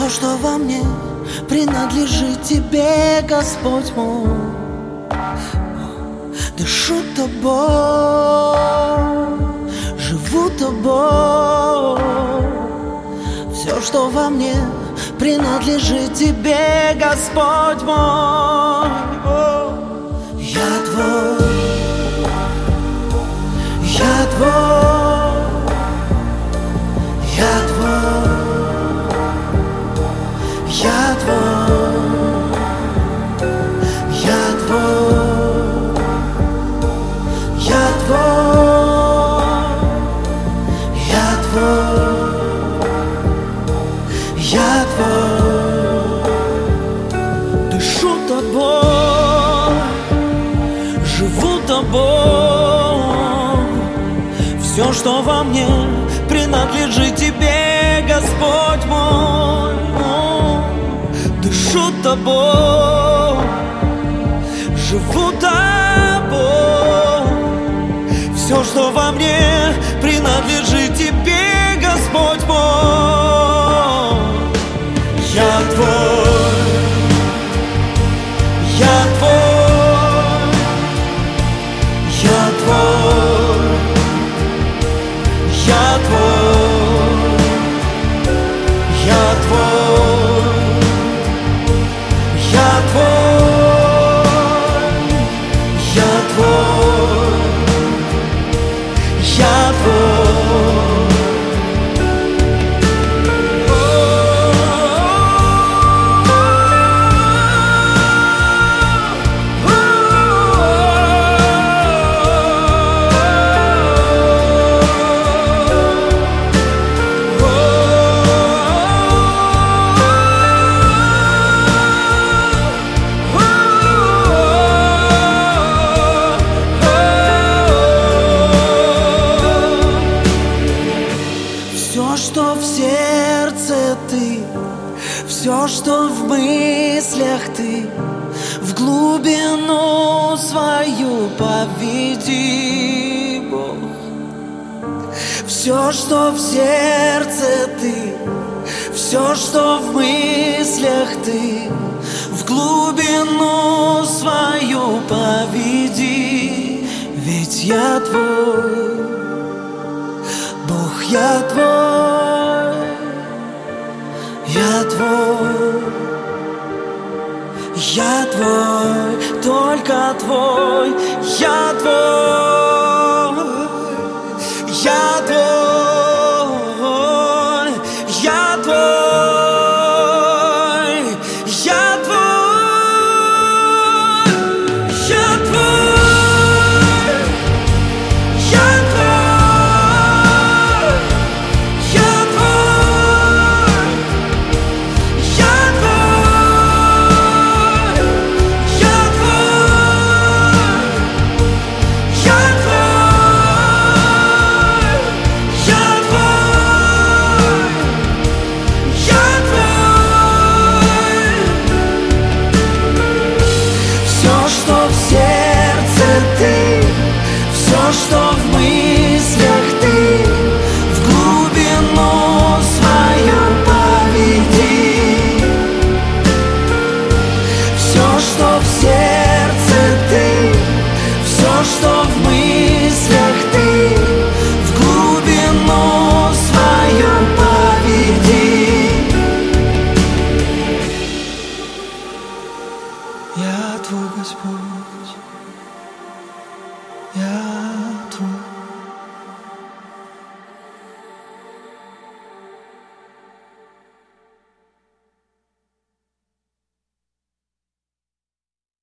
Все, что во мне, принадлежит тебе, Господь мой. Дышу тобой, живу тобой. Все, что во мне, принадлежит тебе, Господь мой. Я твой, я твой, я твой, я твой, я твой, я твой, я твой, я твой. Дышу тобой, живу тобой. Все, что во мне, принадлежит тебе, Господь мой. Дышу тобой, живу тобой. Все, что во мне, принадлежит тебе, Господь мой. Я твой, я твой, я твой, я твой, я твой, я твой, я твой, я твой. Все, что в сердце ты, все, что в мыслях ты, в глубину свою поведи, Бог. Все, что в сердце ты, все, что в мыслях ты, в глубину свою поведи. Ведь я твой, Бог, я твой, я твой, я твой, только твой, я твой, я твой.